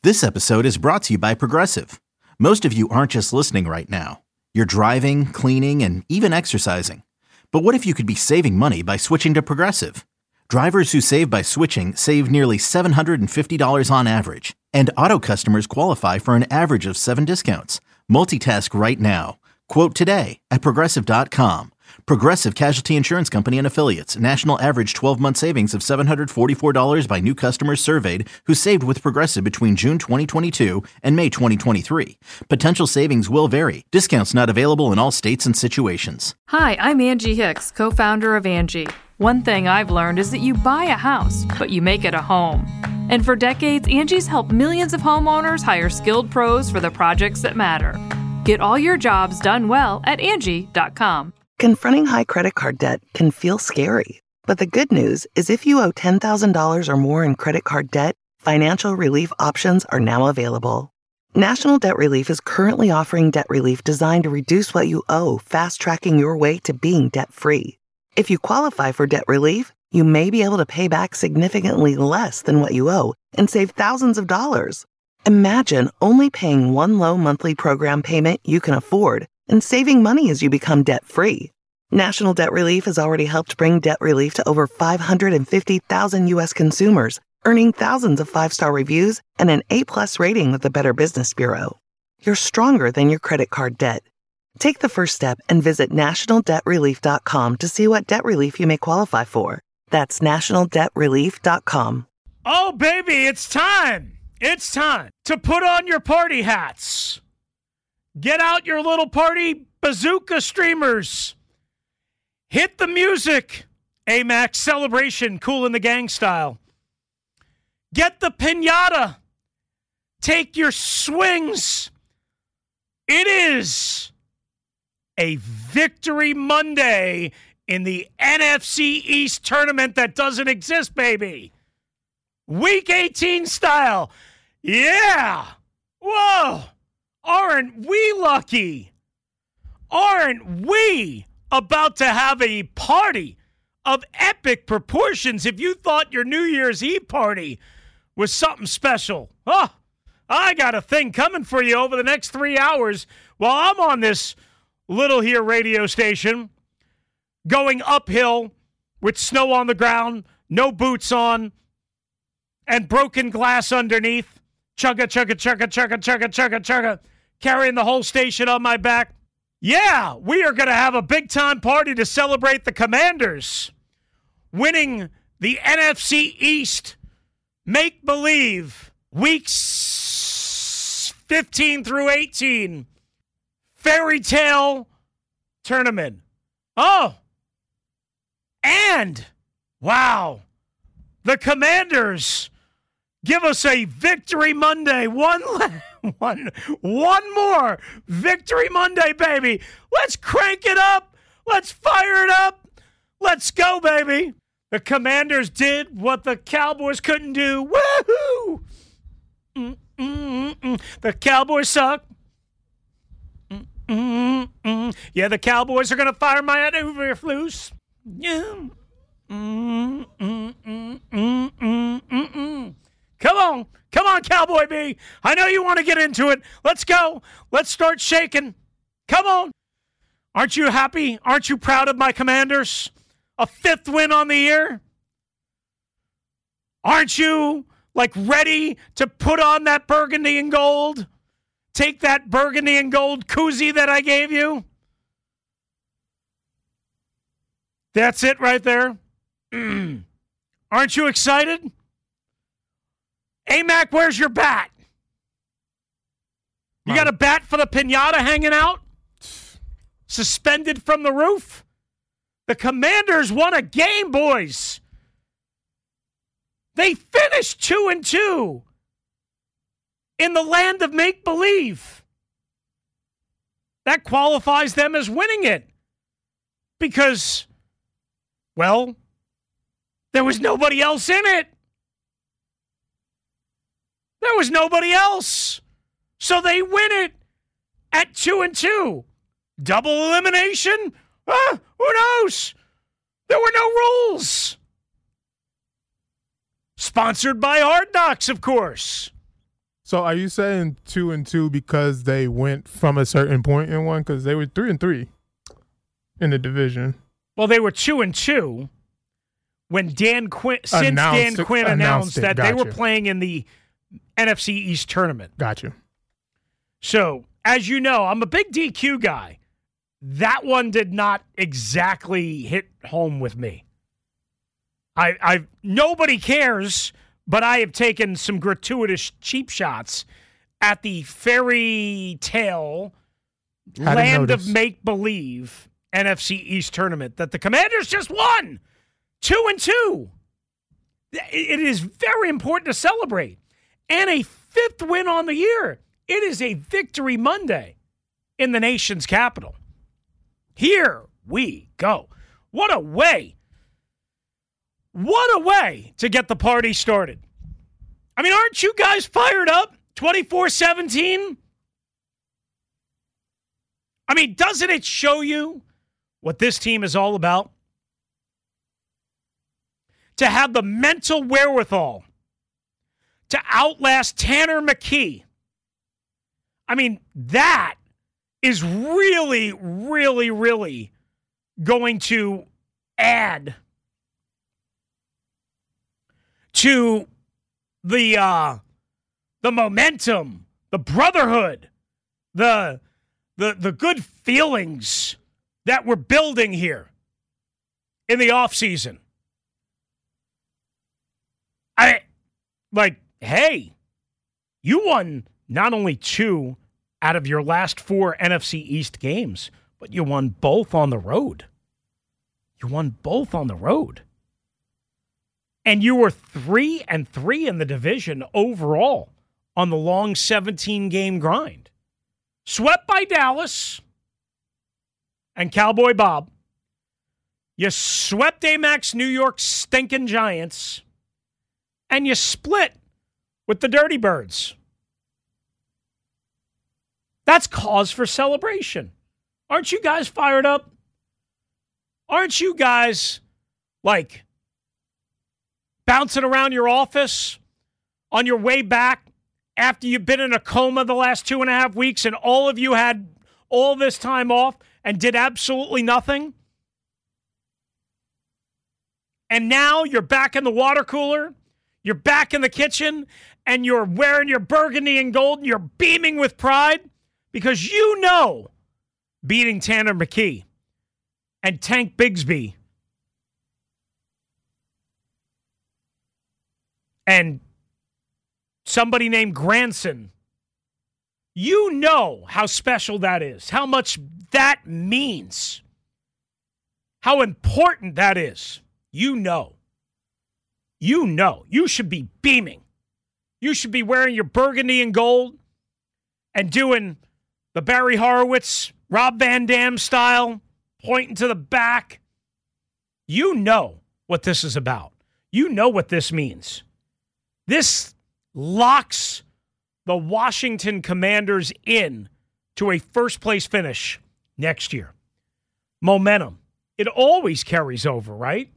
This episode is brought to you by Progressive. Most of you aren't just listening right now. You're driving, cleaning, and even exercising. But what if you could be saving money by switching to Progressive? Drivers who save by switching save nearly $750 on average. And auto customers qualify for an average of 7 discounts. Multitask right now. Quote today at Progressive.com. Progressive Casualty Insurance Company and Affiliates. National average 12-month savings of $744 by new customers surveyed who saved with Progressive between June 2022 and May 2023. Potential savings will vary. Discounts not available in all states and situations. Hi, I'm Angie Hicks, co-founder of Angie. One thing I've learned is that you buy a house, but you make it a home. And for decades, Angie's helped millions of homeowners hire skilled pros for the projects that matter. Get all your jobs done well at Angie.com. Confronting high credit card debt can feel scary, but the good news is if you owe $10,000 or more in credit card debt, financial relief options are now available. National Debt Relief is currently offering debt relief designed to reduce what you owe, fast-tracking your way to being debt-free. If you qualify for debt relief, you may be able to pay back significantly less than what you owe and save thousands of dollars. Imagine only paying one low monthly program payment you can afford and saving money as you become debt-free. National Debt Relief has already helped bring debt relief to over 550,000 U.S. consumers, earning thousands of 5-star reviews and an A+ rating with the Better Business Bureau. You're stronger than your credit card debt. Take the first step and visit nationaldebtrelief.com to see what debt relief you may qualify for. That's nationaldebtrelief.com. Oh, baby, it's time. It's time to put on your party hats. Get out your little party bazooka streamers. Hit the music. AMAX celebration, Kool and the Gang style. Get the piñata. Take your swings. It is a Victory Monday in the NFC East tournament that doesn't exist, baby. Week 18 style. Yeah. Whoa. Aren't we lucky? Aren't we about to have a party of epic proportions? If you thought your New Year's Eve party was something special, I got a thing coming for you over the next 3 hours while I'm on this little here radio station, going uphill with snow on the ground, no boots on, and broken glass underneath. Chugga, chugga, chugga, chugga, chugga, chugga, chugga. Carrying the whole station on my back. Yeah, we are going to have a big-time party to celebrate the Commanders winning the NFC East make-believe weeks 15 through 18 fairy tale tournament. Oh, and, wow, the Commanders give us a Victory Monday. One more Victory Monday, baby. Let's crank it up. Let's fire it up. Let's go, baby. The Commanders did what the Cowboys couldn't do. Woohoo! The Cowboys suck. Yeah, the Cowboys are going to fire my Eberflus. Yeah. Come on, Cowboy B. I know you want to get into it. Let's go. Let's start shaking. Come on. Aren't you happy? Aren't you proud of my Commanders? A 5th win on the year? Aren't you, ready to put on that burgundy and gold? Take that burgundy and gold koozie that I gave you? That's it right there. Aren't you excited? AMAC, where's your bat? You got a bat for the piñata hanging out? Suspended from the roof? The Commanders won a game, boys. They finished 2-2 in the land of make-believe. That qualifies them as winning it. Because, well, there was nobody else in it. There was nobody else. So they win it at 2-2. Double elimination? Who knows? There were no rules. Sponsored by Hard Knocks, of course. So are you saying 2-2 because they went from a certain point in one? Because they were 3-3 in the division. Well, they were 2-2 when Dan Quinn announced that they were playing in the NFC East tournament. Gotcha. So, as you know, I'm a big DQ guy. That one did not exactly hit home with me. Nobody cares, but I have taken some gratuitous cheap shots at the fairy tale land of make-believe NFC East tournament that the Commanders just won 2-2. It is very important to celebrate. And a fifth win on the year. It is a victory Monday in the nation's capital. Here we go. What a way to get the party started. I mean, aren't you guys fired up? 24-17? I mean, doesn't it show you what this team is all about? To have the mental wherewithal to outlast Tanner McKee. I mean, that is really, really, really going to add to the momentum, the brotherhood, the good feelings that we're building here in the offseason. Hey, you won not only 2 out of your last 4 NFC East games, but you won both on the road. And you were 3-3 in the division overall on the long 17-game grind. Swept by Dallas and Cowboy Bob. You swept Amax New York stinking Giants. And you split with the Dirty Birds. That's cause for celebration. Aren't you guys fired up? Aren't you guys, bouncing around your office on your way back after you've been in a coma the last 2.5 weeks and all of you had all this time off and did absolutely nothing? And now you're back in the water cooler, you're back in the kitchen, and you're wearing your burgundy and gold and you're beaming with pride because you know beating Tanner McKee and Tank Bigsby and somebody named Granson, you know how special that is, how much that means, how important that is. You know. You should be beaming. You should be wearing your burgundy and gold and doing the Barry Horowitz, Rob Van Dam style, pointing to the back. You know what this is about. You know what this means. This locks the Washington Commanders in to a first-place finish next year. Momentum. It always carries over, right?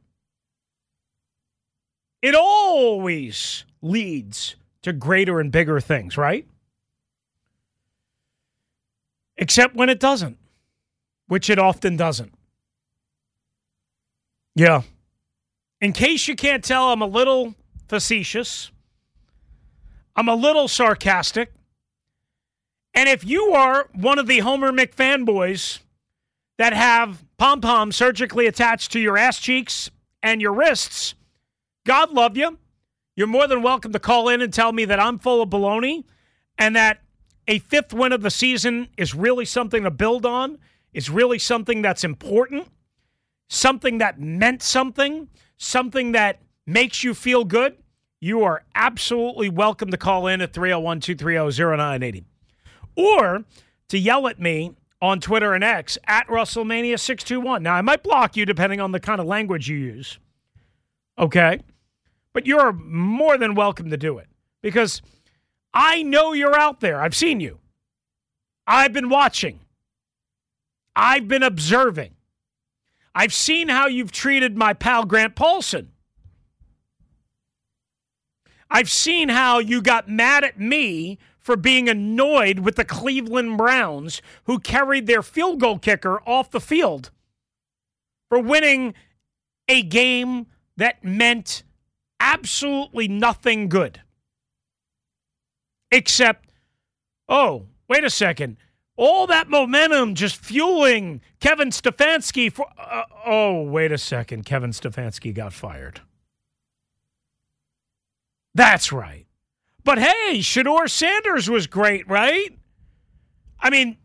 It always leads to greater and bigger things, right? Except when it doesn't, which it often doesn't. Yeah. In case you can't tell, I'm a little facetious. I'm a little sarcastic. And if you are one of the Homer McFanboys that have pom-poms surgically attached to your ass cheeks and your wrists, God love you. You're more than welcome to call in and tell me that I'm full of baloney and that a fifth win of the season is really something to build on, is really something that's important, something that meant something that makes you feel good. You are absolutely welcome to call in at 301-230-0980. Or to yell at me on Twitter and X at Russellmania621. Now, I might block you depending on the kind of language you use. Okay? But you're more than welcome to do it because I know you're out there. I've seen you. I've been watching. I've been observing. I've seen how you've treated my pal Grant Paulson. I've seen how you got mad at me for being annoyed with the Cleveland Browns, who carried their field goal kicker off the field for winning a game that meant absolutely nothing good. Except, oh, wait a second. All that momentum just fueling Kevin Stefanski for... oh, wait a second. Kevin Stefanski got fired. That's right. But hey, Shedeur Sanders was great, right? I mean,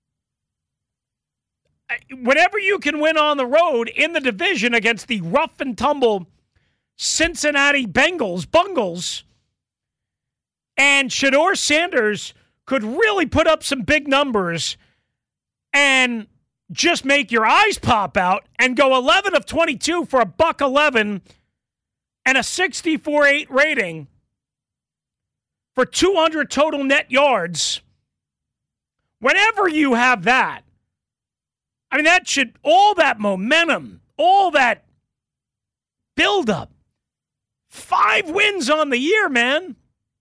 whenever you can win on the road in the division against the rough and tumble Cincinnati Bungles, and Shedeur Sanders could really put up some big numbers and just make your eyes pop out and go 11 of 22 for $111 and a 64.8 rating for 200 total net yards. Whenever you have that, I mean, that should, all that momentum, all that buildup, 5 wins on the year, man.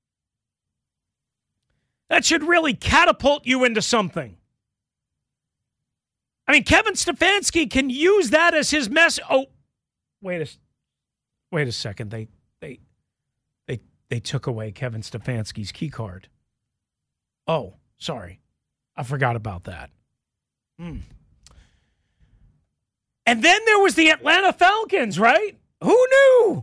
That should really catapult you into something. I mean, Kevin Stefanski can use that as his mess. Oh, wait a second. They took away Kevin Stefanski's key card. Oh, sorry. I forgot about that. And then there was the Atlanta Falcons, right? Who knew?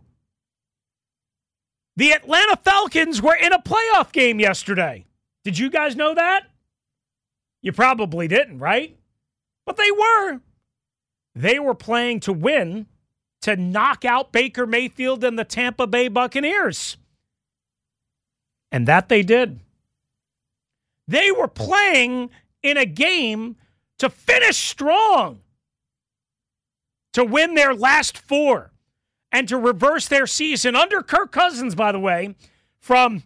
The Atlanta Falcons were in a playoff game yesterday. Did you guys know that? You probably didn't, right? But they were. They were playing to win, to knock out Baker Mayfield and the Tampa Bay Buccaneers. And that they did. They were playing in a game to finish strong, to win their last 4, and to reverse their season under Kirk Cousins, by the way, from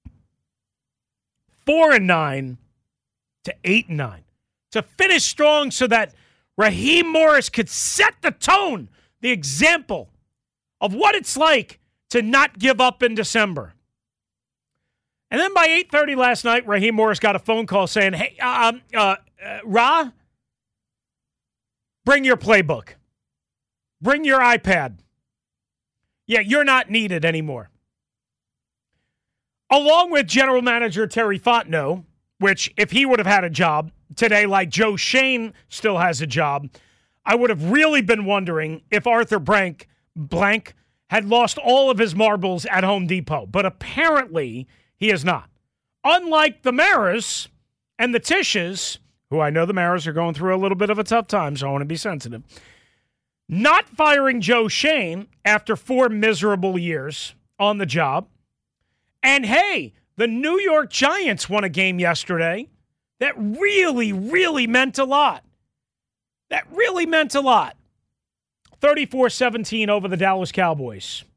4-9 to 8-9. To finish strong so that Raheem Morris could set the tone, the example of what it's like to not give up in December. And then by 8:30 last night, Raheem Morris got a phone call saying, hey, Ra, bring your playbook. Bring your iPad. Yeah, you're not needed anymore. Along with general manager Terry Fontenot, which if he would have had a job today like Joe Shane still has a job, I would have really been wondering if Arthur Blank had lost all of his marbles at Home Depot. But apparently he is not. Unlike the Maras and the Tishes, who I know the Maras are going through a little bit of a tough time, so I want to be sensitive. Not firing Joe Shane after 4 miserable years on the job. And hey, the New York Giants won a game yesterday that really, really meant a lot. That really meant a lot. 34-17 over the Dallas Cowboys.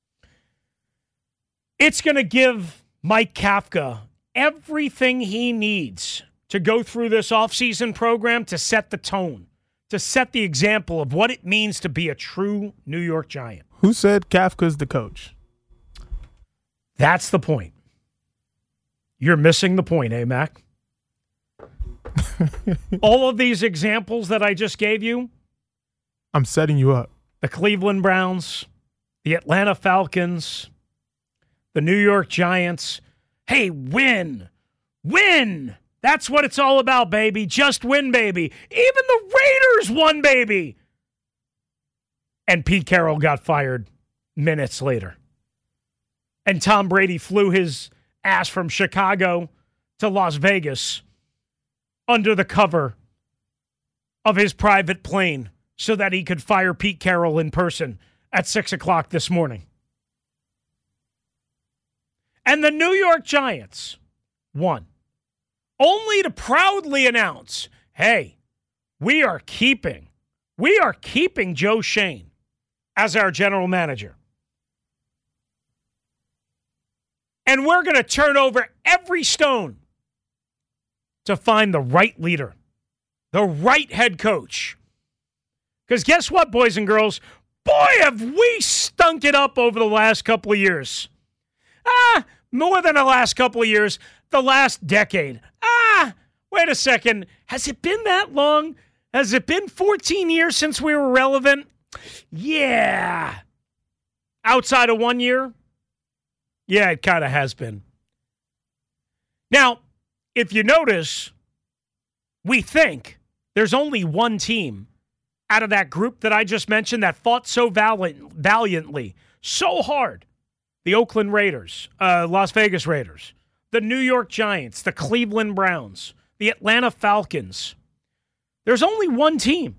It's going to give Mike Kafka everything he needs to go through this offseason program to set the tone, to set the example of what it means to be a true New York Giant. Who said Kafka's the coach? That's the point. You're missing the point, Mac? All of these examples that I just gave you. I'm setting you up. The Cleveland Browns, the Atlanta Falcons, the New York Giants. Hey, win. Win. That's what it's all about, baby. Just win, baby. Even the Raiders won, baby. And Pete Carroll got fired minutes later. And Tom Brady flew his ass from Chicago to Las Vegas under the cover of his private plane so that he could fire Pete Carroll in person at 6 o'clock this morning. And the New York Giants won, only to proudly announce, hey, we are keeping Joe Shane as our general manager. And we're going to turn over every stone to find the right leader, the right head coach. Because guess what, boys and girls? Boy, have we stunk it up over the last couple of years. More than the last couple of years, the last decade. Wait a second. Has it been that long? Has it been 14 years since we were relevant? Yeah. Outside of 1 year? Yeah, it kind of has been. Now, if you notice, we think there's only one team out of that group that I just mentioned that fought so valiantly, so hard. The Oakland Raiders, Las Vegas Raiders, the New York Giants, the Cleveland Browns, the Atlanta Falcons. There's only one team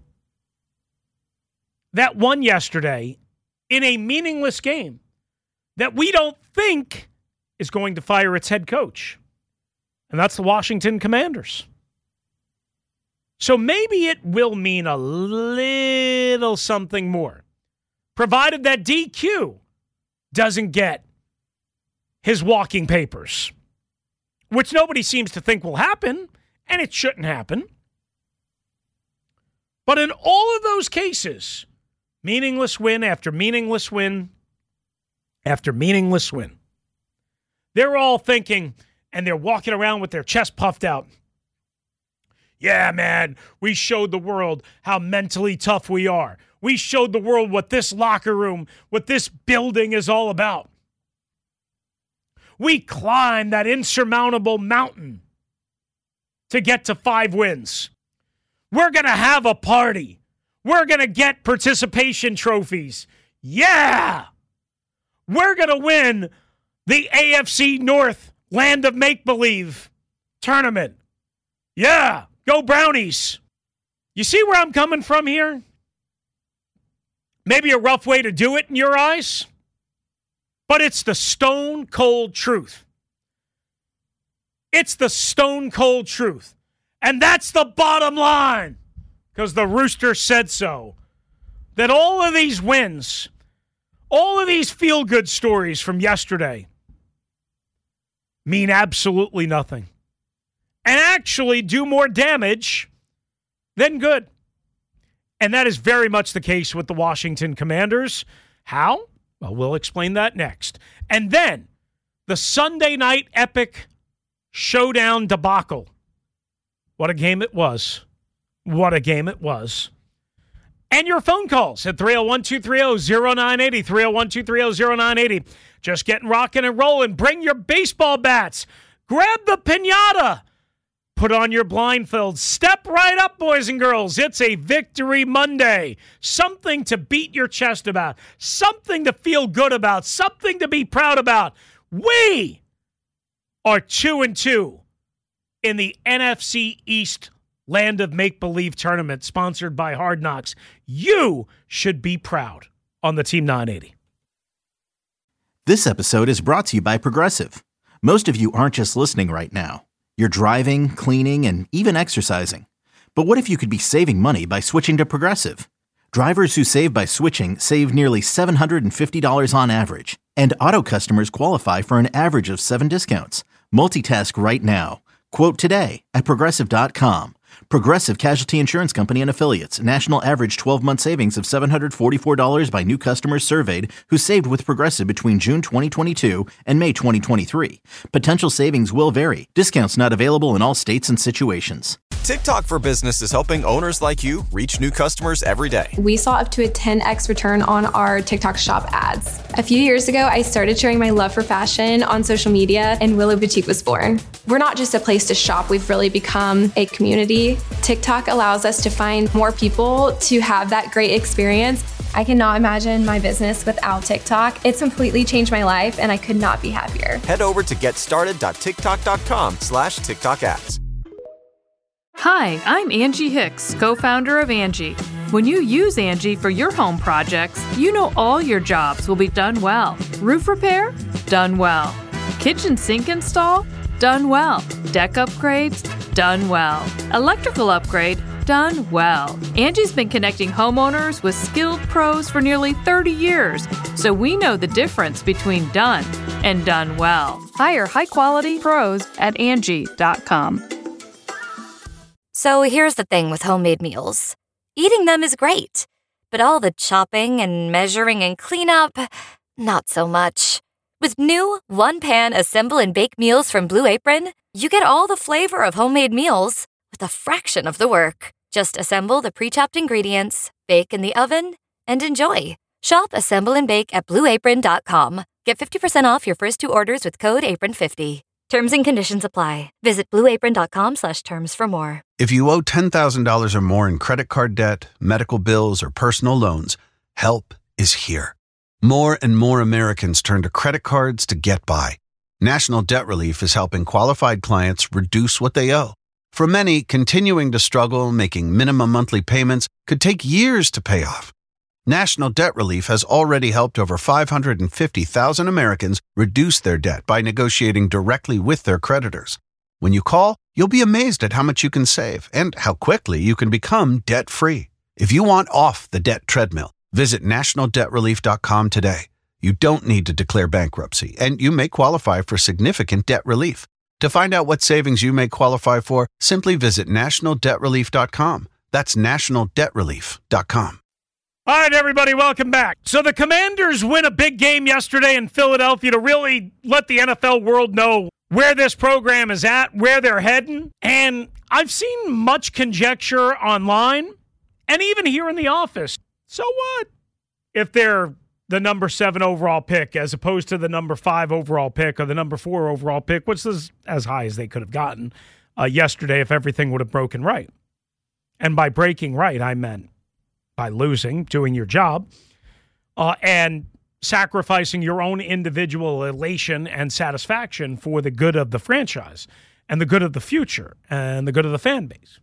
that won yesterday in a meaningless game that we don't think is going to fire its head coach. And that's the Washington Commanders. So maybe it will mean a little something more, provided that DQ doesn't get his walking papers, which nobody seems to think will happen, and it shouldn't happen. But in all of those cases, meaningless win after meaningless win after meaningless win. They're all thinking, and they're walking around with their chest puffed out. Yeah, man, we showed the world how mentally tough we are. We showed the world what this locker room, what this building is all about. We climbed that insurmountable mountain to get to 5 wins. We're going to have a party. We're going to get participation trophies. Yeah! We're going to win the AFC North Land of Make-Believe tournament. Yeah! Go Brownies! You see where I'm coming from here? Maybe a rough way to do it in your eyes, but it's the stone cold truth. It's the stone cold truth. And that's the bottom line, because the Rooster said so. That all of these wins, all of these feel-good stories from yesterday mean absolutely nothing. And actually do more damage than good. And that is very much the case with the Washington Commanders. How? Well, we'll explain that next. And then the Sunday night epic showdown debacle. What a game it was. What a game it was. And your phone calls at 301-230-0980, 301-230-0980. Just getting rocking and rolling. Bring your baseball bats. Grab the piñata. Put on your blindfolds. Step right up, boys and girls. It's a Victory Monday. Something to beat your chest about. Something to feel good about. Something to be proud about. We are 2-2 in the NFC East Land of Make-Believe tournament sponsored by Hard Knocks. You should be proud on the Team 980. This episode is brought to you by Progressive. Most of you aren't just listening right now. You're driving, cleaning, and even exercising. But what if you could be saving money by switching to Progressive? Drivers who save by switching save nearly $750 on average. And auto customers qualify for an average of 7 discounts. Multitask right now. Quote today at Progressive.com. Progressive Casualty Insurance Company and Affiliates. National average 12-month savings of $744 by new customers surveyed who saved with Progressive between June 2022 and May 2023. Potential savings will vary. Discounts not available in all states and situations. TikTok for Business is helping owners like you reach new customers every day. We saw up to a 10x return on our TikTok shop ads. A few years ago, I started sharing my love for fashion on social media, and Willow Boutique was born. We're not just a place to shop, we've really become a community. TikTok allows us to find more people to have that great experience. I cannot imagine my business without TikTok. It's completely changed my life, and I could not be happier. Head over to getstarted.tiktok.com/TikTok ads. Hi, I'm Angie Hicks, co-founder of Angie. When you use Angie for your home projects, you know all your jobs will be done well. Roof repair? Done well. Kitchen sink install? Done well. Deck upgrades? Done well. Electrical upgrade? Done well. Angie's been connecting homeowners with skilled pros for nearly 30 years, so we know the difference between done and done well. Hire high-quality pros at Angie.com. So here's the thing with homemade meals. Eating them is great, but all the chopping and measuring and cleanup, not so much. With new one-pan assemble and bake meals from Blue Apron, you get all the flavor of homemade meals with a fraction of the work. Just assemble the pre-chopped ingredients, bake in the oven, and enjoy. Shop Assemble and Bake at BlueApron.com. Get 50% off your first 2 orders with code APRON50. Terms and conditions apply. Visit BlueApron.com/terms for more. If you owe $10,000 or more in credit card debt, medical bills, or personal loans, help is here. More and more Americans turn to credit cards to get by. National Debt Relief is helping qualified clients reduce what they owe. For many, continuing to struggle making minimum monthly payments could take years to pay off. National Debt Relief has already helped over 550,000 Americans reduce their debt by negotiating directly with their creditors. When you call, you'll be amazed at how much you can save and how quickly you can become debt-free. If you want off the debt treadmill, visit nationaldebtrelief.com today. You don't need to declare bankruptcy, and you may qualify for significant debt relief. To find out what savings you may qualify for, simply visit nationaldebtrelief.com. That's nationaldebtrelief.com. All right, everybody, welcome back. So the Commanders win a big game yesterday in Philadelphia to really let the NFL world know where this program is at, where they're heading. And I've seen much conjecture online and even here in the office. So what if they're the number 7 overall pick as opposed to the number 5 overall pick or the number 4 overall pick, which is as high as they could have gotten yesterday if everything would have broken right. And by breaking right, I meant by losing, doing your job, and sacrificing your own individual elation and satisfaction for the good of the franchise and the good of the future and the good of the fan base.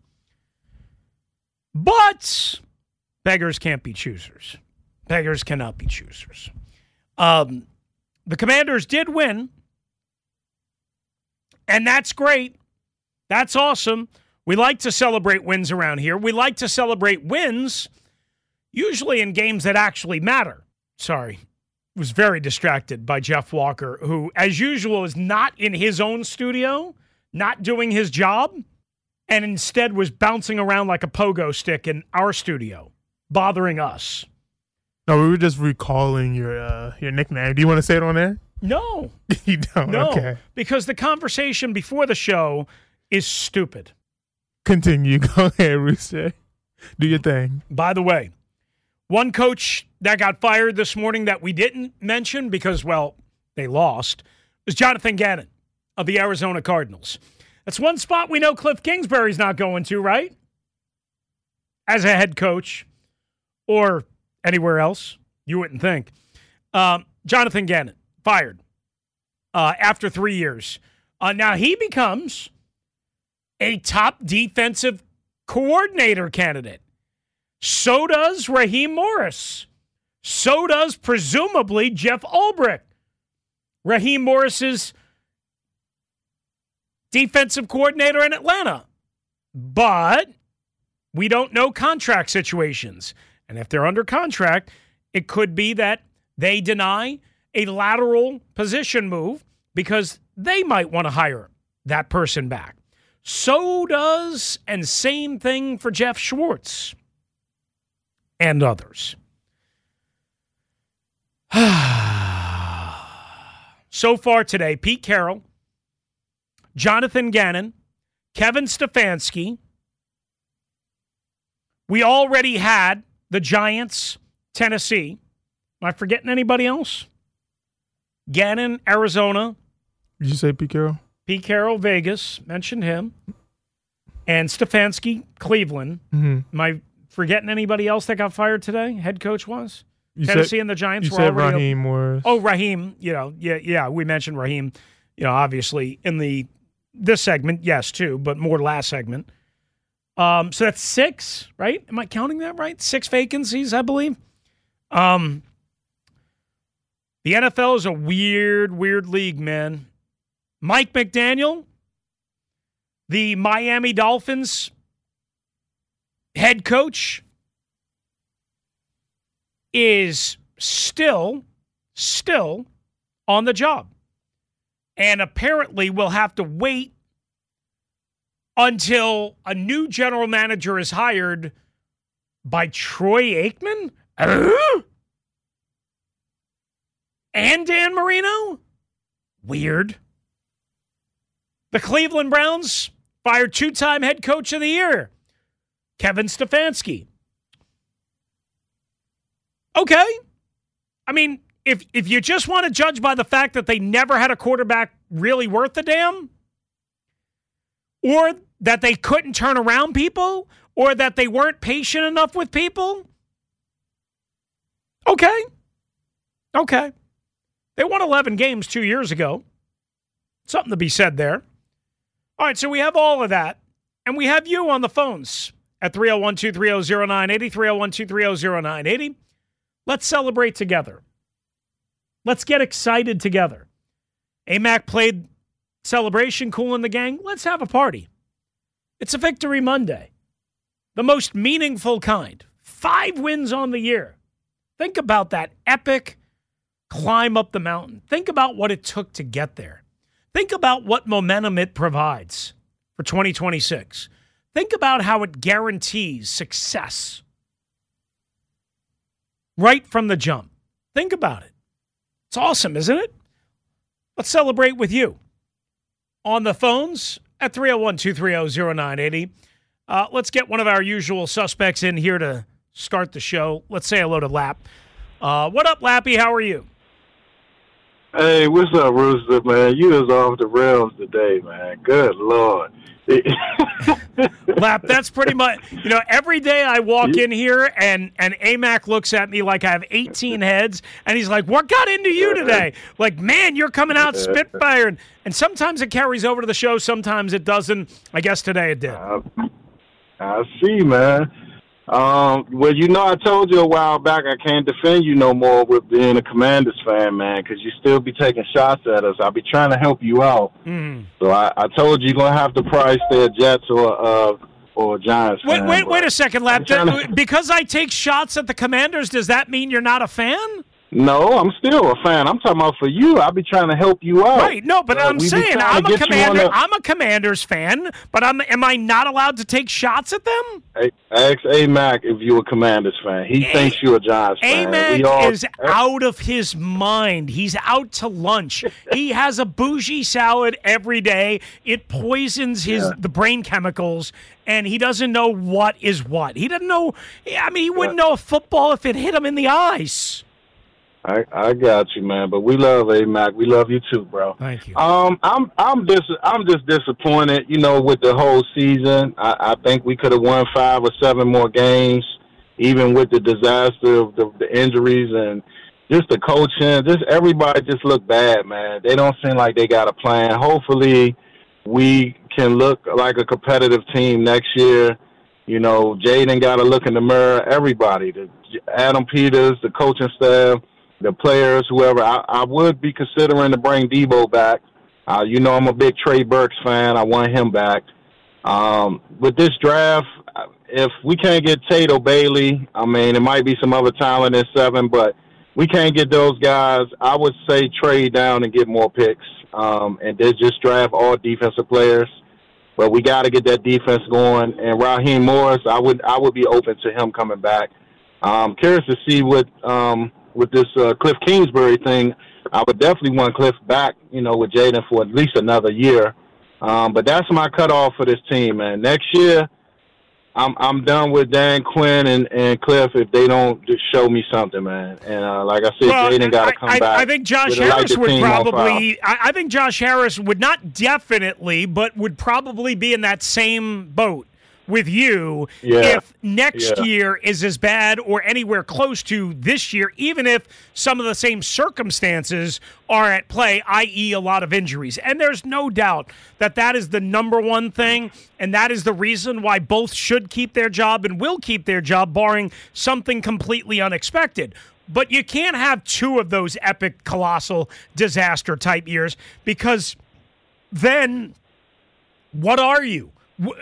But beggars can't be choosers. Beggars cannot be choosers. The Commanders did win, and that's great. That's awesome. We like to celebrate wins around here. We like to celebrate wins, usually in games that actually matter. Sorry, was very distracted by Jeff Walker, who, as usual, is not in his own studio, not doing his job, and instead was bouncing around like a pogo stick in our studio, bothering us. No, we were just recalling your nickname. Do you want to say it on there? No. You don't? No, okay. Because the conversation before the show is stupid. Continue. Go ahead, Rooster. Do your thing. By the way, one coach that got fired this morning that we didn't mention because, well, they lost, was Jonathan Gannon of the Arizona Cardinals. That's one spot we know Cliff Kingsbury's not going to, right? As a head coach or anywhere else, you wouldn't think. Jonathan Gannon, fired after 3 years. Now he becomes a top defensive coordinator candidate. So does Raheem Morris. So does, presumably, Jeff Ulbrich. Raheem Morris's defensive coordinator in Atlanta. But we don't know contract situations. And if they're under contract, it could be that they deny a lateral position move because they might want to hire that person back. So does, and same thing for Jeff Schwartz and others. So far today, Pete Carroll, Jonathan Gannon, Kevin Stefanski. We already had the Giants, Tennessee. Am I forgetting anybody else? Gannon, Arizona. Did you say Pete Carroll? Pete Carroll, Vegas. Mentioned him. And Stefanski, Cleveland. Mm-hmm. Am I forgetting anybody else that got fired today? Head coach was? Tennessee and the Giants you were said already. Raheem Morris. Oh, Raheem. Yeah. We mentioned Raheem. Obviously in this segment, yes, too, but more last segment. So that's 6, right? Am I counting that right? 6 vacancies, I believe. The NFL is a weird league, man. Mike McDaniel, the Miami Dolphins head coach, is still on the job. And apparently will have to wait until a new general manager is hired by Troy Aikman and Dan Marino. Weird. The Cleveland Browns fired 2-time head coach of the year, Kevin Stefanski. Okay. I mean, if you just want to judge by the fact that they never had a quarterback really worth a damn, or that they couldn't turn around people, or that they weren't patient enough with people, okay. They won 11 games 2 years ago. Something to be said there. All right, so we have all of that, and we have you on the phones at 301-230-0980, 301-230-0980. Let's celebrate together. Let's get excited together. AMAC played celebration, Kool and the Gang. Let's have a party. It's a Victory Monday. The most meaningful kind. 5 wins on the year. Think about that epic climb up the mountain. Think about what it took to get there. Think about what momentum it provides for 2026. Think about how it guarantees success right from the jump. Think about it. It's awesome, isn't it? Let's celebrate with you. On the phones at 301-230-0980. Let's get one of our usual suspects in here to start the show. Let's say hello to Lap. What up, Lappy? How are you? Hey, what's up, Rooster, man? You was off the rails today, man. Good Lord. Lap, that's pretty much, every day I walk in here and AMAC looks at me like I have 18 heads, and he's like, what got into you today? Like, man, you're coming out spitfire. And sometimes it carries over to the show, sometimes it doesn't. I guess today it did. I see, man. Well, I told you a while back I can't defend you no more with being a Commanders fan, man, because you still be taking shots at us. I'll be trying to help you out. So I told you you're going to have to price their Jets or Giants fan. Wait a second, Lap. Because I take shots at the Commanders, does that mean you're not a fan? No, I'm still a fan. I'm talking about for you. I'll be trying to help you out. Right. No, but I'm saying I'm a Commanders fan, but am I not allowed to take shots at them? Ask AMAC if you're a Commanders fan. He thinks you're a Giants fan. AMAC is out of his mind. He's out to lunch. He has a bougie salad every day. It poisons the brain chemicals, and he doesn't know what is what. He doesn't know. I mean, he wouldn't know a football if it hit him in the eyes. I got you, man. But we love AMAC. We love you too, bro. Thank you. I'm just disappointed, with the whole season. I think we could have won 5 or 7 more games, even with the disaster of the injuries and just the coaching. Just everybody just looked bad, man. They don't seem like they got a plan. Hopefully, we can look like a competitive team next year. Jaden got to look in the mirror. Everybody, Adam Peters, the coaching staff, the players, whoever. I would be considering to bring Debo back. I'm a big Trey Burks fan. I want him back. With this draft, if we can't get Tate or Bailey, I mean, it might be some other talent in 7, but we can't get those guys. I would say trade down and get more picks, and then just draft all defensive players. But we got to get that defense going. And Raheem Morris, I would be open to him coming back. Curious to see what with this Cliff Kingsbury thing. I would definitely want Cliff back, with Jaden for at least another year. But that's my cutoff for this team, man. Next year, I'm done with Dan Quinn and Cliff if they don't just show me something, man. And like I said, Jaden got to come back. I think Josh Harris would probably. I think Josh Harris would not definitely, but would probably be in that same boat with you if next year is as bad or anywhere close to this year, even if some of the same circumstances are at play, i.e. a lot of injuries. And there's no doubt that is the number one thing, and that is the reason why both should keep their job and will keep their job, barring something completely unexpected. But you can't have 2 of those epic, colossal, disaster-type years, because then what are you?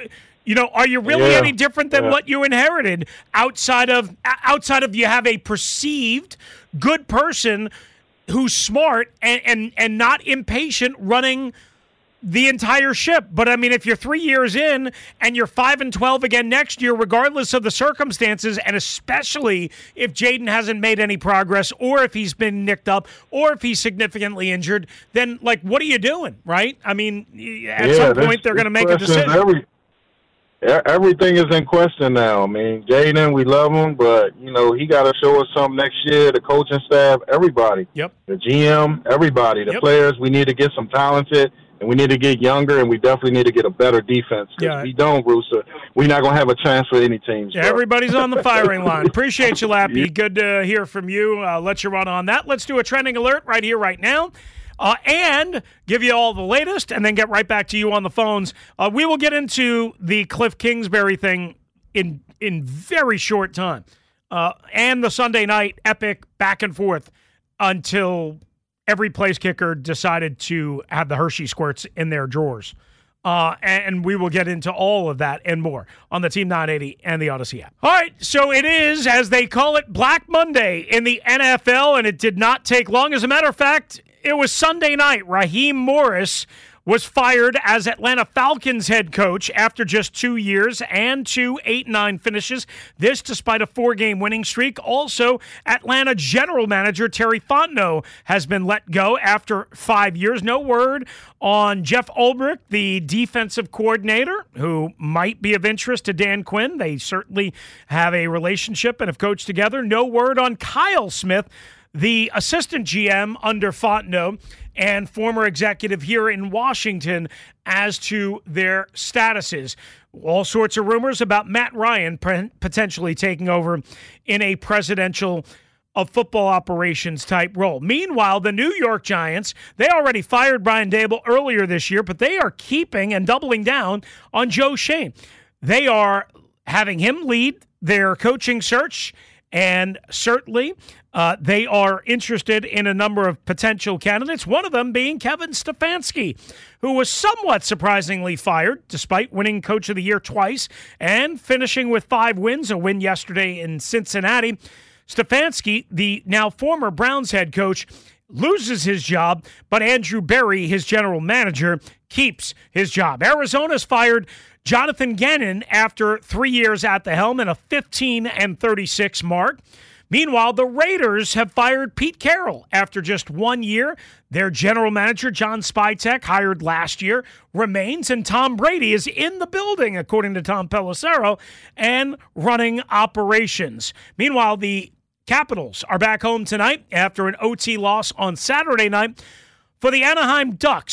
Are you really any different than what you inherited outside of you have a perceived good person who's smart and not impatient running the entire ship. But I mean, if you're 3 years in and you're 5-12 again next year, regardless of the circumstances, and especially if Jaden hasn't made any progress, or if he's been nicked up, or if he's significantly injured, then like, what are you doing, right? I mean, at some point they're going to make a decision. Everything is in question now. I mean, Jaden, we love him, but, you know, he got to show us something next year. The coaching staff, everybody. Yep. The GM, everybody. The players, we need to get some talented, and we need to get younger, and we definitely need to get a better defense. If we don't, Rooster, we're not going to have a chance for any teams. Yeah, everybody's on the firing line. Appreciate you, Lappy. Yeah. Good to hear from you. Let you run on that. Let's do a trending alert right here, right now. And give you all the latest, and then get right back to you on the phones. We will get into the Cliff Kingsbury thing in very short time, and the Sunday night epic back and forth until every place kicker decided to have the Hershey squirts in their drawers. And we will get into all of that and more on the Team 980 and the Odyssey app. All right, so it is, as they call it, Black Monday in the NFL, and it did not take long. As a matter of fact, it was Sunday night. Raheem Morris was fired as Atlanta Falcons head coach after just 2 years and 2 8-9 finishes. This despite a 4-game winning streak. Also, Atlanta general manager Terry Fontenot has been let go after 5 years. No word on Jeff Ulbrich, the defensive coordinator, who might be of interest to Dan Quinn. They certainly have a relationship and have coached together. No word on Kyle Smith, the assistant GM under Fontenot and former executive here in Washington, as to their statuses. All sorts of rumors about Matt Ryan potentially taking over in a presidential of football operations type role. Meanwhile, the New York Giants, they already fired Brian Daboll earlier this year, but they are keeping and doubling down on Joe Schoen. They are having him lead their coaching search, and certainly they are interested in a number of potential candidates, one of them being Kevin Stefanski, who was somewhat surprisingly fired despite winning Coach of the Year twice and finishing with 5 wins, a win yesterday in Cincinnati. Stefanski, the now former Browns head coach, loses his job, but Andrew Berry, his general manager, keeps his job. Arizona's fired Jonathan Gannon after 3 years at the helm and a 15-36 mark. Meanwhile, the Raiders have fired Pete Carroll after just 1 year. Their general manager, John Spytek, hired last year, remains, and Tom Brady is in the building, according to Tom Pelissero, and running operations. Meanwhile, the Capitals are back home tonight after an OT loss on Saturday night for the Anaheim Ducks,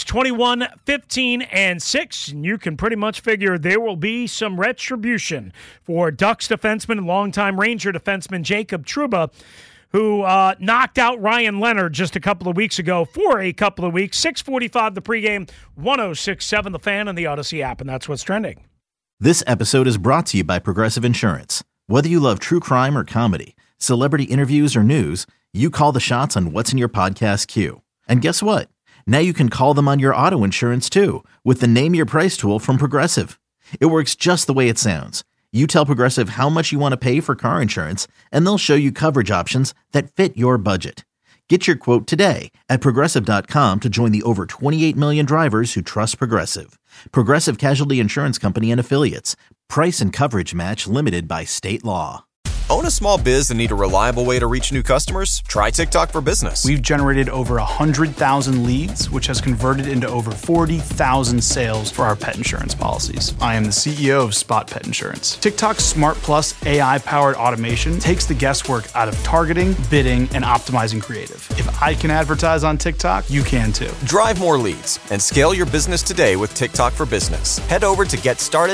21-15-6. And you can pretty much figure there will be some retribution for Ducks defenseman and longtime Ranger defenseman Jacob Trouba, who knocked out Ryan Leonard just a couple of weeks ago for a couple of weeks. 6:45 the pregame, 106.7 The Fan and the Odyssey app, and that's what's trending. This episode is brought to you by Progressive Insurance. Whether you love true crime or comedy, celebrity interviews or news, you call the shots on what's in your podcast queue. And guess what? Now you can call them on your auto insurance too with the Name Your Price tool from Progressive. It works just the way it sounds. You tell Progressive how much you want to pay for car insurance, and they'll show you coverage options that fit your budget. Get your quote today at Progressive.com to join the over 28 million drivers who trust Progressive. Progressive Casualty Insurance Company and Affiliates. Price and coverage match limited by state law. Own a small biz and need a reliable way to reach new customers? Try TikTok for Business. We've generated over 100,000 leads, which has converted into over 40,000 sales for our pet insurance policies. I am the CEO of Spot Pet Insurance. TikTok's Smart Plus AI-powered automation takes the guesswork out of targeting, bidding, and optimizing creative. If I can advertise on TikTok, you can too. Drive more leads and scale your business today with TikTok for Business. Head over to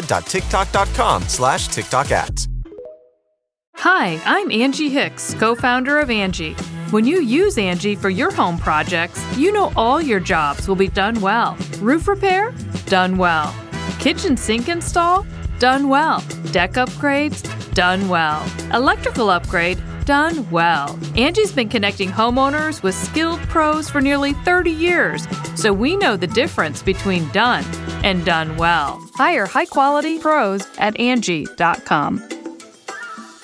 getstarted.tiktok.com/TikTok ads. Hi, I'm Angie Hicks, co-founder of Angie. When you use Angie for your home projects, you know all your jobs will be done well. Roof repair? Done well. Kitchen sink install? Done well. Deck upgrades? Done well. Electrical upgrade? Done well. Angie's been connecting homeowners with skilled pros for nearly 30 years, so we know the difference between done and done well. Hire high-quality pros at Angie.com.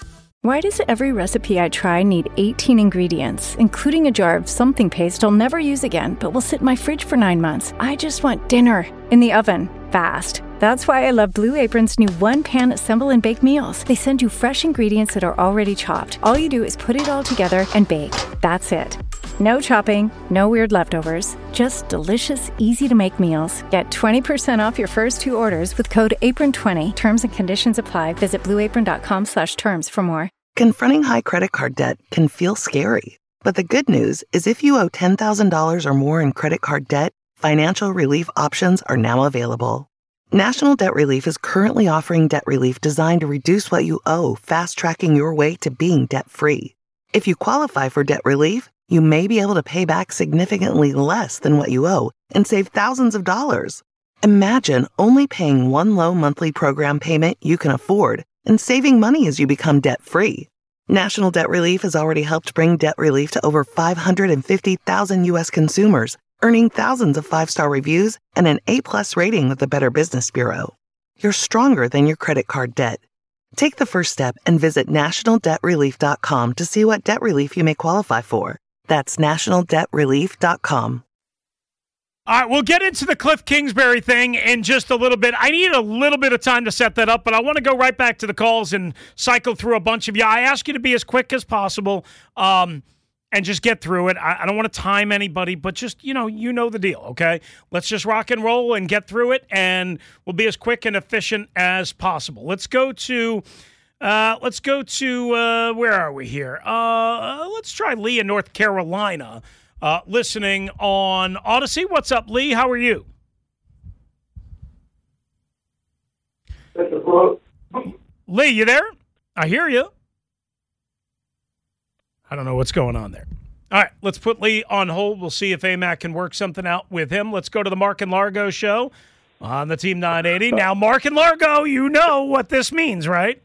Why does every recipe I try need 18 ingredients, including a jar of something paste I'll never use again, but will sit in my fridge for 9 months? I just want dinner in the oven, fast. That's why I love Blue Apron's new one-pan assemble and bake meals. They send you fresh ingredients that are already chopped. All you do is put it all together and bake. That's it. No chopping, no weird leftovers, just delicious, easy-to-make meals. Get 20% off your first 2 orders with code APRON20. Terms and conditions apply. Visit blueapron.com/terms for more. Confronting high credit card debt can feel scary. But the good news is if you owe $10,000 or more in credit card debt, financial relief options are now available. National Debt Relief is currently offering debt relief designed to reduce what you owe, fast-tracking your way to being debt-free. If you qualify for debt relief, you may be able to pay back significantly less than what you owe and save thousands of dollars. Imagine only paying one low monthly program payment you can afford and saving money as you become debt-free. National Debt Relief has already helped bring debt relief to over 550,000 U.S. consumers, earning thousands of 5-star reviews and an A+ rating with the Better Business Bureau. You're stronger than your credit card debt. Take the first step and visit nationaldebtrelief.com to see what debt relief you may qualify for. That's nationaldebtrelief.com. All right, we'll get into the Cliff Kingsbury thing in just a little bit. I need a little bit of time to set that up, but I want to go right back to the calls and cycle through a bunch of you. I ask you to be as quick as possible and just get through it. I don't want to time anybody, but just, you know the deal, okay? Let's just rock and roll and get through it, and we'll be as quick and efficient as possible. Let's go to where are we here? Let's try Lee in North Carolina, listening on Odyssey. What's up, Lee? How are you? Lee, you there? I hear you. I don't know what's going on there. All right, let's put Lee on hold. We'll see if AMAC can work something out with him. Let's go to the Mark and Largo show on the Team 980. Now, Mark and Largo, you know what this means, right?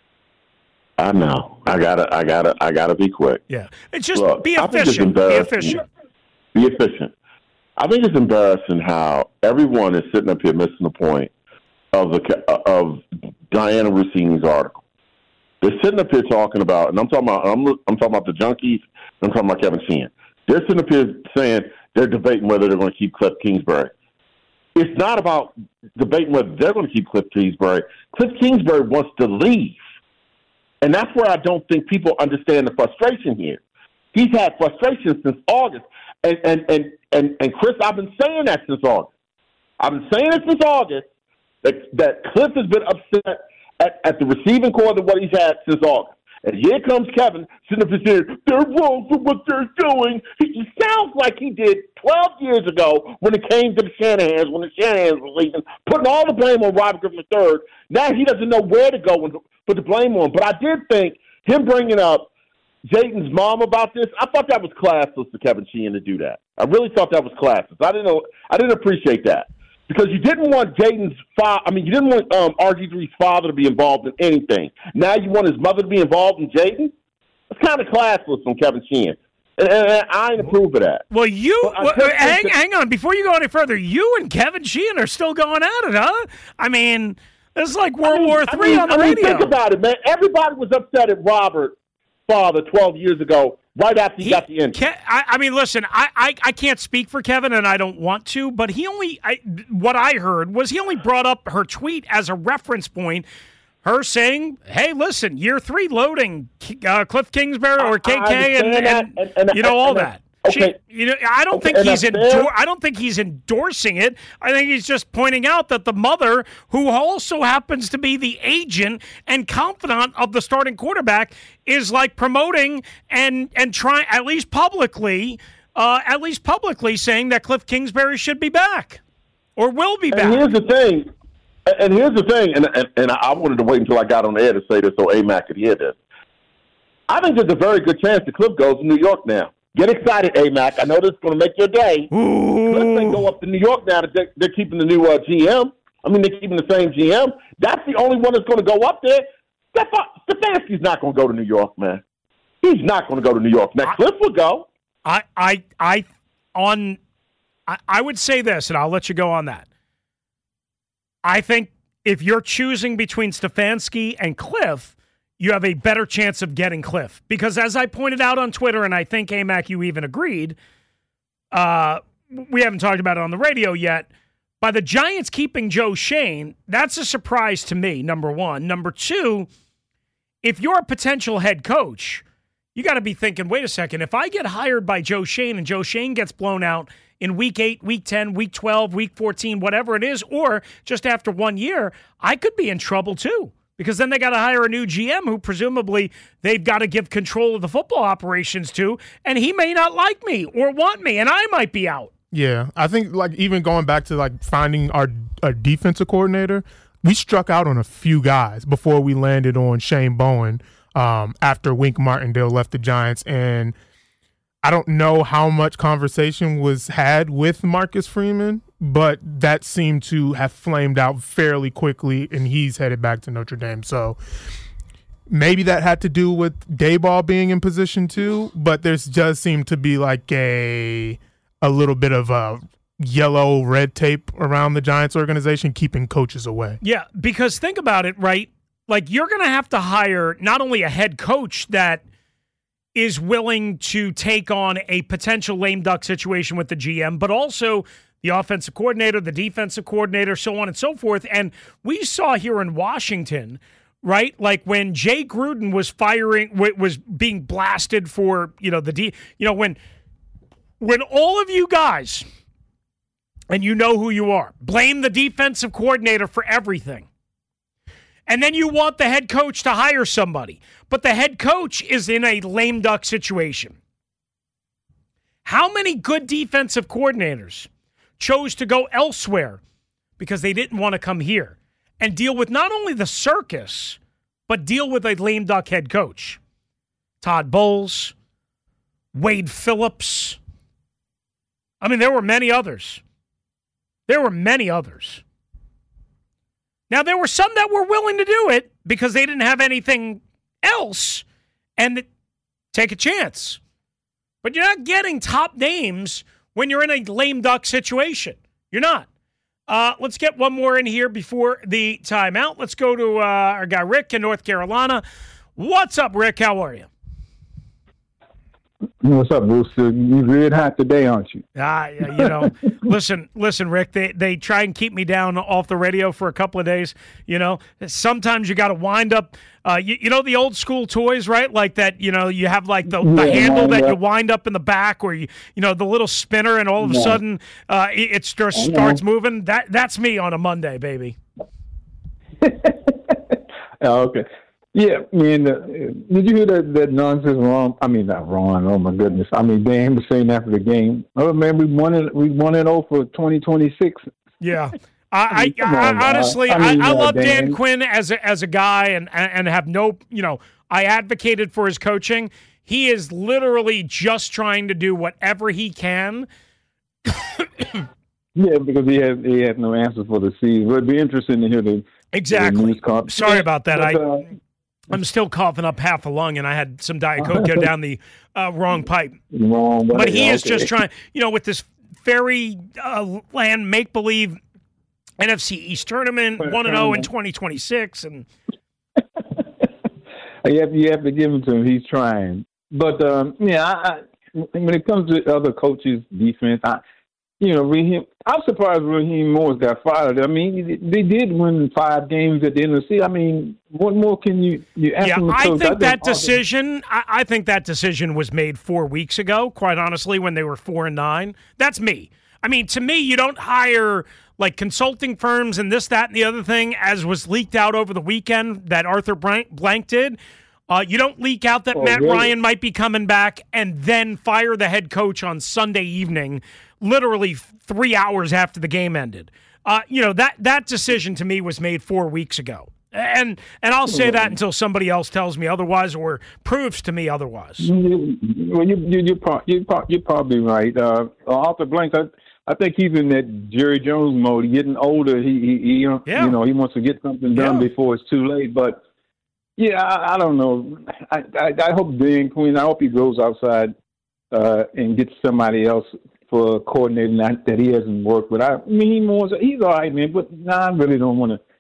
I know. I gotta be quick. Yeah. It's just be efficient. Be efficient. Be efficient. I think it's embarrassing how everyone is sitting up here missing the point of Diana Rossini's article. They're sitting up here talking about, and I'm talking about the junkies, and I'm talking about Kevin Sheehan. They're sitting up here saying they're debating whether they're going to keep Cliff Kingsbury. It's not about debating whether they're going to keep Cliff Kingsbury. Cliff Kingsbury wants to leave. And that's where I don't think people understand the frustration here. He's had frustration since August. And Chris, I've been saying that since August. I've been saying it since August that Cliff has been upset at the receiving core of what he's had since August. And here comes Kevin sitting up here saying, they're wrong for what they're doing. He sounds like he did 12 years ago when it came to the Shanahans, when the Shanahans were leaving, putting all the blame on Robert Griffin III. Now he doesn't know where to go and put the blame on. But I did think him bringing up Jayden's mom about this, I thought that was classless for Kevin Sheehan to do that. I really thought that was classless. I didn't appreciate that. Because you didn't want Jayden's father. I mean, you didn't want RG3's father to be involved in anything. Now you want his mother to be involved in Jayden? That's kind of classless from Kevin Sheehan. And I ain't approve of that. Well, hang on. Before you go any further, you and Kevin Sheehan are still going at it, huh? I mean, it's like World War III on the radio. Think about it, man. Everybody was upset at Robert's father 12 years ago. Right after he got the injury. I mean, listen, I can't speak for Kevin, and I don't want to, but what I heard was he only brought up her tweet as a reference point, her saying, hey, listen, year 3 loading Cliff Kingsbury or KK and all that. Okay. I don't think he's endorsing it. I think he's just pointing out that the mother, who also happens to be the agent and confidant of the starting quarterback, is like promoting and trying at least publicly saying that Cliff Kingsbury should be back or will be back. And here's the thing, and I wanted to wait until I got on the air to say this so AMAC could hear this. I think there's a very good chance that Cliff goes to New York now. Get excited, AMAC. I know this is going to make your day. Cliff may go up to New York now that they're keeping the new GM. I mean, they're keeping the same GM. That's the only one that's going to go up there. Stefanski's not going to go to New York, man. He's not going to go to New York. Now, Cliff will go. I would say this, and I'll let you go on that. I think if you're choosing between Stefanski and Cliff, you have a better chance of getting Cliff. Because as I pointed out on Twitter, and I think, AMAC, you even agreed, we haven't talked about it on the radio yet, by the Giants keeping Joe Schoen, that's a surprise to me, number one. Number two, if you're a potential head coach, you got to be thinking, wait a second, if I get hired by Joe Schoen and Joe Schoen gets blown out in week 8, week 10, week 12, week 14, whatever it is, or just after 1 year, I could be in trouble too. Because then they got to hire a new GM who presumably they've got to give control of the football operations to, and he may not like me or want me, and I might be out. Yeah, I think like even going back to like finding our defensive coordinator, we struck out on a few guys before we landed on Shane Bowen after Wink Martindale left the Giants. And I don't know how much conversation was had with Marcus Freeman, but that seemed to have flamed out fairly quickly, and he's headed back to Notre Dame. So maybe that had to do with Daboll being in position too, but there's just seemed to be like a little bit of a yellow red tape around the Giants organization keeping coaches away. Yeah, because think about it, right? Like you're going to have to hire not only a head coach that is willing to take on a potential lame duck situation with the GM, but also the offensive coordinator, the defensive coordinator, so on and so forth. And we saw here in Washington, right? Like when Jay Gruden was being blasted for, when all of you guys, and you know who you are, blame the defensive coordinator for everything. And then you want the head coach to hire somebody, but the head coach is in a lame duck situation. How many good defensive coordinators chose to go elsewhere because they didn't want to come here and deal with not only the circus, but deal with a lame duck head coach? Todd Bowles, Wade Phillips. I mean, there were many others. Now, there were some that were willing to do it because they didn't have anything else and take a chance. But you're not getting top names when you're in a lame duck situation. You're not. Let's get one more in here before the timeout. Let's go to our guy Rick in North Carolina. What's up, Rick? How are you? What's up, Bruce? You're red hot today, aren't you? Listen, Rick, they try and keep me down off the radio for a couple of days. Sometimes you got to wind up, the old school toys, right? Like that, you have like the handle that you wind up in the back or, the little spinner and all of a sudden it starts moving. That's me on a Monday, baby. Okay. Yeah, did you hear that nonsense Ron? I mean, not Ron. Oh my goodness! I mean, Dan was saying after the game, "Oh man, we won it 0 for 2026." Yeah, I honestly, I love Dan Quinn as a guy, and have no, I advocated for his coaching. He is literally just trying to do whatever he can. Yeah, because he has no answer for the season. It'd be interesting to hear the exactly. Sorry about that. I'm still coughing up half a lung, and I had some Diet Coke go down the wrong pipe. But he is just trying, with this fairy land make-believe NFC East tournament, 1-0 in 2026. And you have to give him to him. He's trying. But, when it comes to other coaches' defense, Raheem, I'm surprised Raheem Morris got fired. I mean, they did win 5 games at the end of the season. I mean, what more can you ask them to coach? I think that decision was made 4 weeks ago, quite honestly, when they were 4-9. That's me. I mean, to me, you don't hire like consulting firms and this, that, and the other thing, as was leaked out over the weekend that Arthur Blank did. You don't leak out that Matt Ryan might be coming back and then fire the head coach on Sunday evening, literally 3 hours after the game ended. That decision to me was made 4 weeks ago. And I'll say that until somebody else tells me otherwise or proves to me otherwise. Well, you're probably right. Arthur Blank, I think he's in that Jerry Jones mode. He's getting older. He wants to get something done before it's too late. But yeah, I don't know. I hope Dan Quinn. I hope he goes outside and gets somebody else for coordinating that he hasn't worked with. He's all right, man. But I really don't want to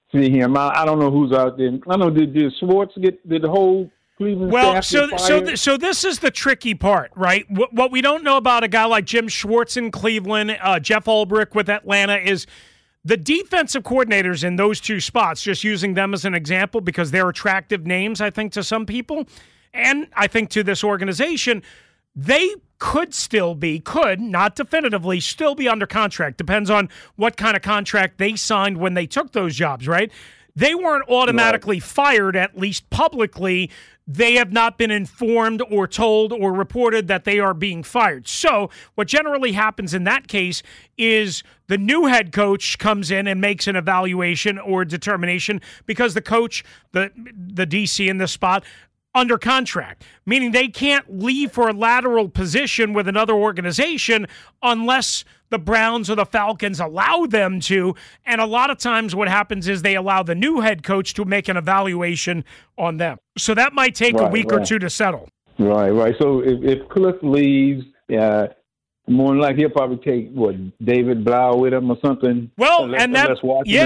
see him. I don't know who's out there. I know did Schwartz did the whole Cleveland staff get fired? So this is the tricky part, right? What we don't know about a guy like Jim Schwartz in Cleveland, Jeff Ulbrich with Atlanta is the defensive coordinators in those two spots, just using them as an example because they're attractive names, I think, to some people, and I think to this organization, they could, not definitively, still be under contract. Depends on what kind of contract they signed when they took those jobs, right? They weren't automatically fired, at least publicly. They have not been informed or told or reported that they are being fired. So what generally happens in that case is the new head coach comes in and makes an evaluation or determination because the coach, the DC in this spot, under contract, meaning they can't leave for a lateral position with another organization unless the Browns or the Falcons allow them to. And a lot of times what happens is they allow the new head coach to make an evaluation on them. So that might take a week or two to settle. Right. So if Cliff leaves, more than likely he'll probably take David Blau with him or something. Well, unless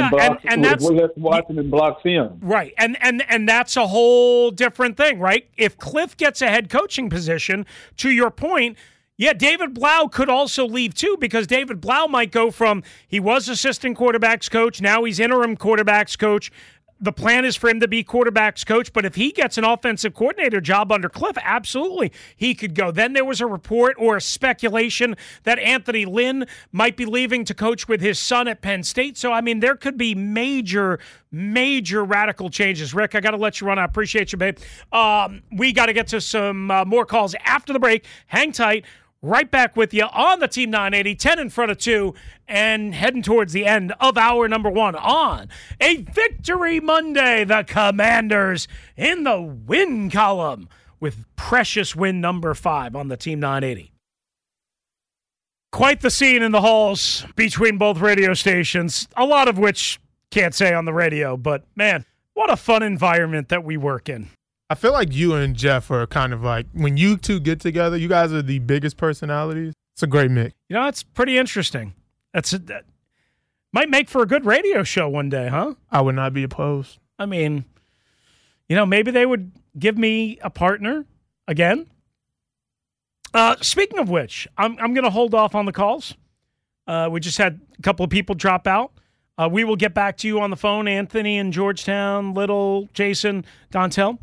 Washington blocks him. Right, and that's a whole different thing, right? If Cliff gets a head coaching position, to your point, David Blau could also leave too, because David Blau might go from he was assistant quarterbacks coach, now he's interim quarterbacks coach. The plan is for him to be quarterback's coach, but if he gets an offensive coordinator job under Cliff, absolutely, he could go. Then there was a report or a speculation that Anthony Lynn might be leaving to coach with his son at Penn State. So, I mean, there could be major radical changes. Rick, I got to let you run. I appreciate you, babe. We got to get to some more calls after the break. Hang tight. Right back with you on the Team 980, 10 in front of 2, and heading towards the end of hour number 1 on a Victory Monday. The Commanders in the win column with precious win number 5 on the Team 980. Quite the scene in the halls between both radio stations, a lot of which can't say on the radio, but man, what a fun environment that we work in. I feel like you and Jeff are kind of like, when you two get together, you guys are the biggest personalities. It's a great mix. You know, it's pretty interesting. That might make for a good radio show one day, huh? I would not be opposed. I mean, you know, maybe they would give me a partner again. Speaking of which, I'm going to hold off on the calls. We just had a couple of people drop out. We will get back to you on the phone, Anthony in Georgetown, Little, Jason, Dontel.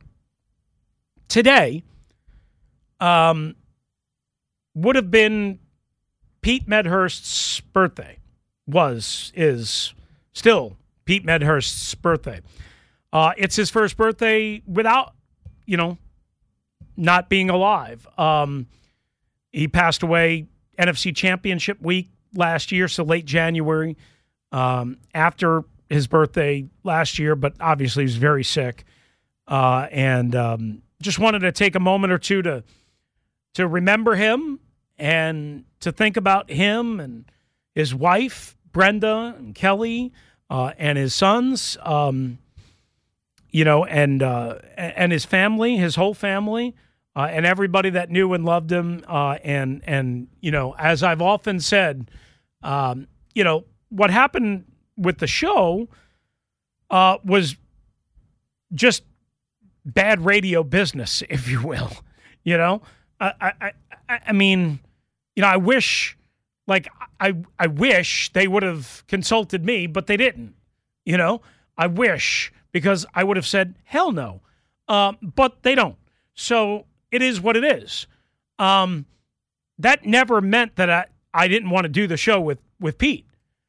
Today would have been Pete Medhurst's birthday. Is still Pete Medhurst's birthday. It's his first birthday without, not being alive. He passed away NFC Championship week last year, so late January, after his birthday last year, but obviously he was very sick. And just wanted to take a moment or two to remember him and to think about him and his wife, Brenda and Kelly, and his sons, and his family, his whole family, and everybody that knew and loved him. And as I've often said, what happened with the show was just bad radio business, if you will. I mean, I wish, I wish they would have consulted me, but they didn't. I wish, because I would have said hell no, but they don't. So it is what it is. That never meant that I didn't want to do the show with Pete.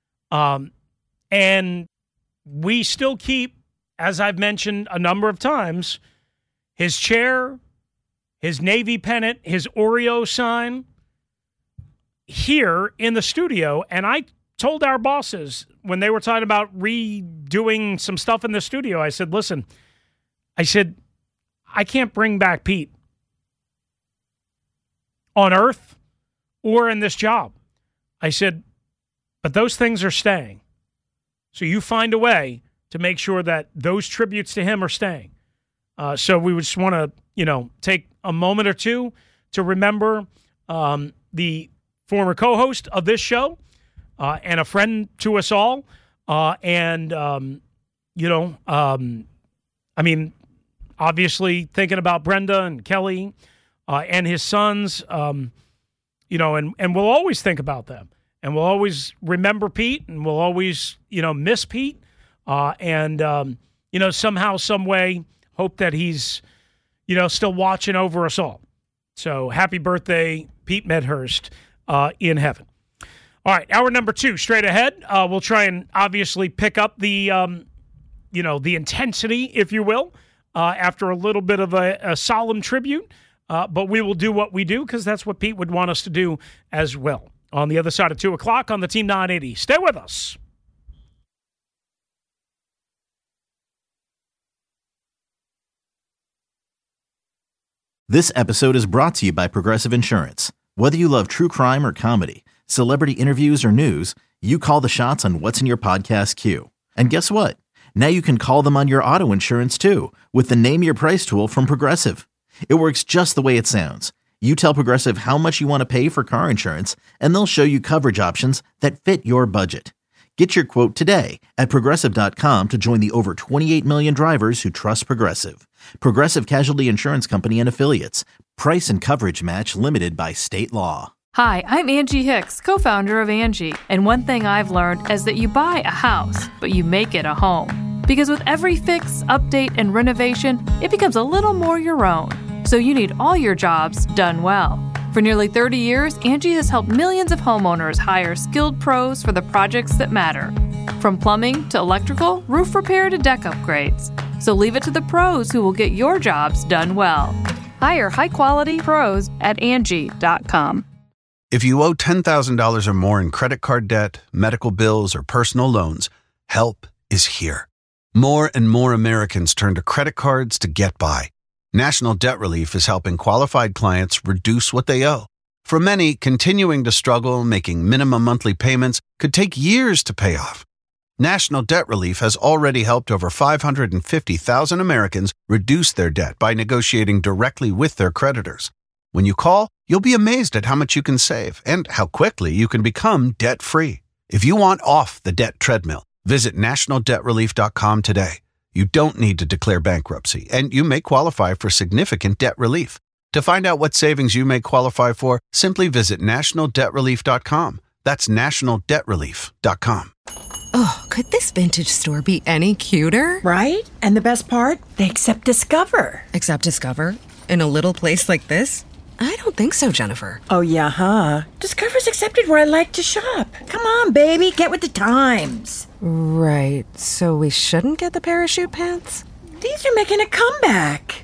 And we still keep, as I've mentioned a number of times, his chair, his Navy pennant, his Oreo sign here in the studio. And I told our bosses when they were talking about redoing some stuff in the studio, I said, listen, I can't bring back Pete on Earth or in this job. I said, but those things are staying. So you find a way to make sure that those tributes to him are staying. So we just want to, take a moment or two to remember the former co-host of this show and a friend to us all, and obviously thinking about Brenda and Kelly and his sons, and we'll always think about them. And we'll always remember Pete, and we'll always, miss Pete. Somehow, some way, hope that he's, still watching over us all. So happy birthday, Pete Medhurst, in heaven. All right, hour number 2, straight ahead. We'll try and obviously pick up the, the intensity, if you will, after a little bit of a solemn tribute. But we will do what we do because that's what Pete would want us to do as well. On the other side of 2 o'clock on the Team 980. Stay with us. This episode is brought to you by Progressive Insurance. Whether you love true crime or comedy, celebrity interviews or news, you call the shots on what's in your podcast queue. And guess what? Now you can call them on your auto insurance too with the Name Your Price tool from Progressive. It works just the way it sounds. You tell Progressive how much you want to pay for car insurance, and they'll show you coverage options that fit your budget. Get your quote today at Progressive.com to join the over 28 million drivers who trust Progressive. Progressive Casualty Insurance Company and Affiliates. Price and coverage match limited by state law. Hi, I'm Angie Hicks, co-founder of Angie. And one thing I've learned is that you buy a house, but you make it a home. Because with every fix, update, and renovation, it becomes a little more your own. So you need all your jobs done well. For nearly 30 years, Angie has helped millions of homeowners hire skilled pros for the projects that matter. From plumbing to electrical, roof repair to deck upgrades. So leave it to the pros who will get your jobs done well. Hire high-quality pros at Angie.com. If you owe $10,000 or more in credit card debt, medical bills, or personal loans, help is here. More and more Americans turn to credit cards to get by. National Debt Relief is helping qualified clients reduce what they owe. For many, continuing to struggle making minimum monthly payments could take years to pay off. National Debt Relief has already helped over 550,000 Americans reduce their debt by negotiating directly with their creditors. When you call, you'll be amazed at how much you can save and how quickly you can become debt-free. If you want off the debt treadmill, visit nationaldebtrelief.com today. You don't need to declare bankruptcy, and you may qualify for significant debt relief. To find out what savings you may qualify for, simply visit nationaldebtrelief.com. That's nationaldebtrelief.com. Oh, could this vintage store be any cuter? Right? And the best part? They accept Discover. Accept Discover? In a little place like this? I don't think so, Jennifer. Oh, yeah, huh? Discover's accepted where I like to shop. Come on, baby, get with the times. Right, so we shouldn't get the parachute pants? These are making a comeback.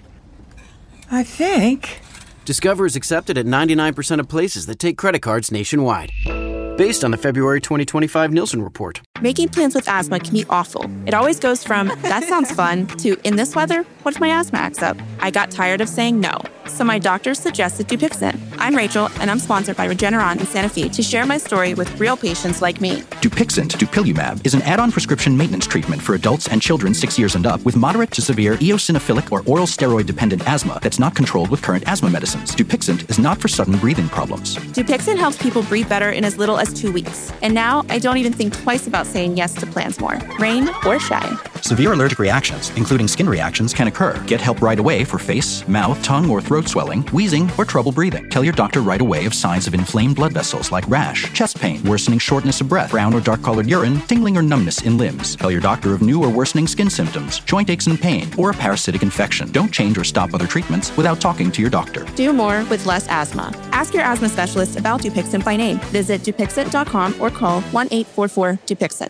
I think. Discover is accepted at 99% of places that take credit cards nationwide. Based on the February 2025 Nielsen report. Making plans with asthma can be awful. It always goes from, that sounds fun, to, in this weather, what if my asthma acts up? I got tired of saying no, so my doctor suggested Dupixent. I'm Rachel, and I'm sponsored by Regeneron in Santa Fe to share my story with real patients like me. Dupixent, dupilumab, is an add-on prescription maintenance treatment for adults and children 6 years and up with moderate to severe eosinophilic or oral steroid-dependent asthma that's not controlled with current asthma medicines. Dupixent is not for sudden breathing problems. Dupixent helps people breathe better in as little as 2 weeks. And now, I don't even think twice about saying yes to plans more, rain or shine. Severe allergic reactions, including skin reactions, can occur. Get help right away for face, mouth, tongue, or throat swelling, wheezing, or trouble breathing. Tell your doctor right away of signs of inflamed blood vessels like rash, chest pain, worsening shortness of breath, brown or dark-colored urine, tingling or numbness in limbs. Tell your doctor of new or worsening skin symptoms, joint aches and pain, or a parasitic infection. Don't change or stop other treatments without talking to your doctor. Do more with less asthma. Ask your asthma specialist about Dupixent by name. Visit Dupixent.com or call 1-844-DUPIXENT.